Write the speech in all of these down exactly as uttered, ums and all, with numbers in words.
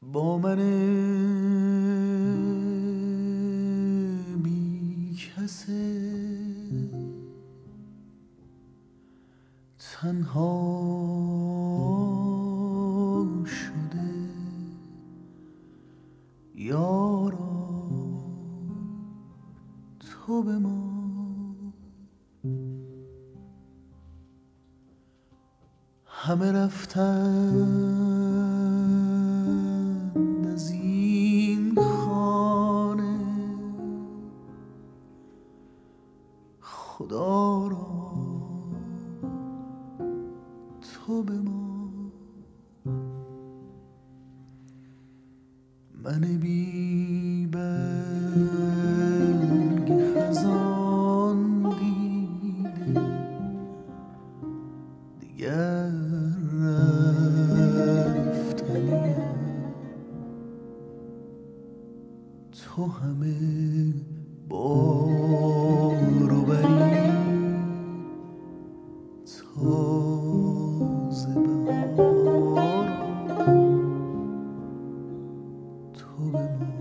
با من بی کسه تنها شده یارا تو به ما همه رفتند از این خانه خدا را تو به ما من بی برگ خزان دیده دیگر رفتنی تو همه بار و بری تازه بهار تو به ما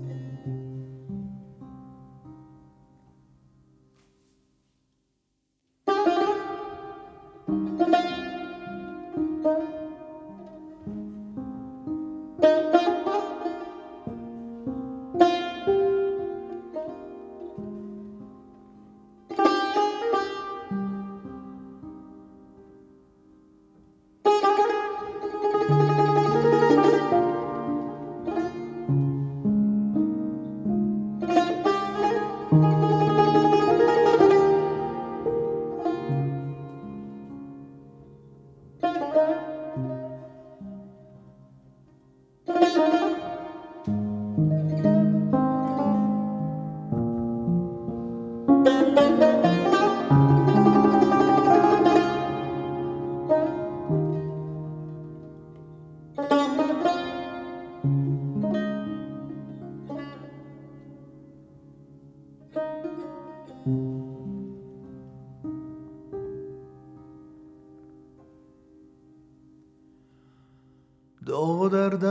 داغ و درد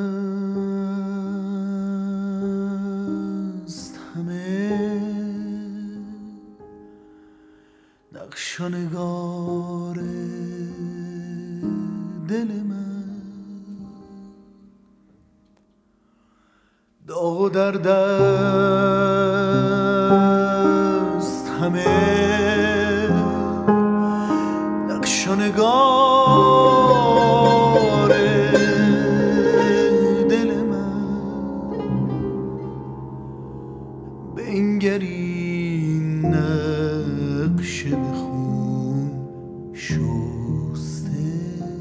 است همه نقش و نگار دل من داغ و درد است همه نقش و نگار بنگری نقشه به خون شسته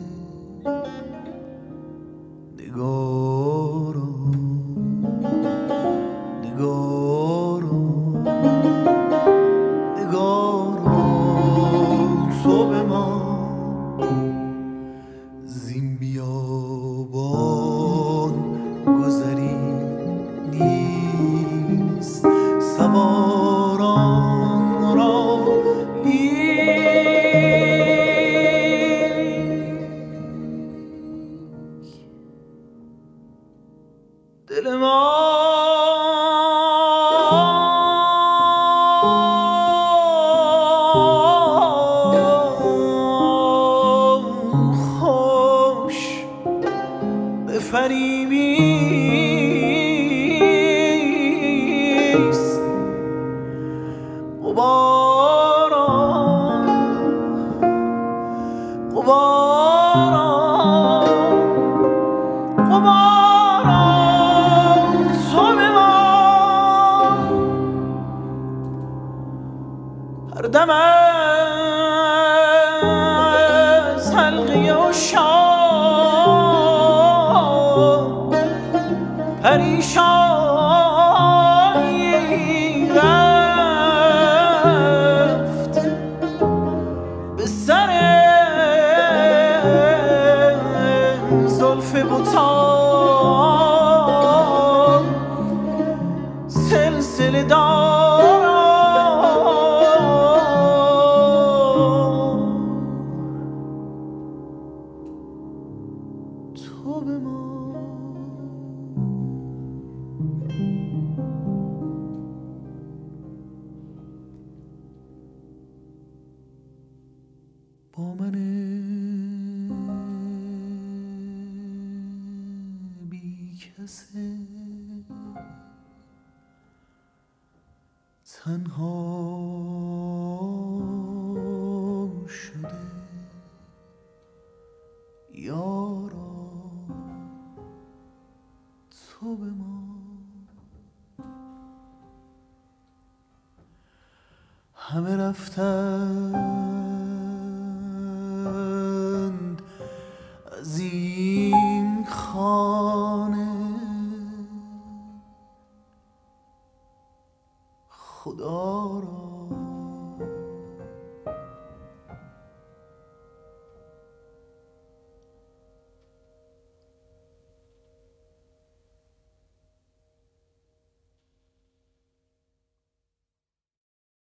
نگارا نگارا نگارا تو به ما زین بیابان گذری نیست سواران را دل ما خوش به فریبیست غبارا غبارا غبارا تو به ما هر دم از حلقه عشاق پریشانی رفت به سر زلف بتان سلسله دارا تو به ما کسه تنها شده یارا تو به ما همه رفتند از این خانه خدا را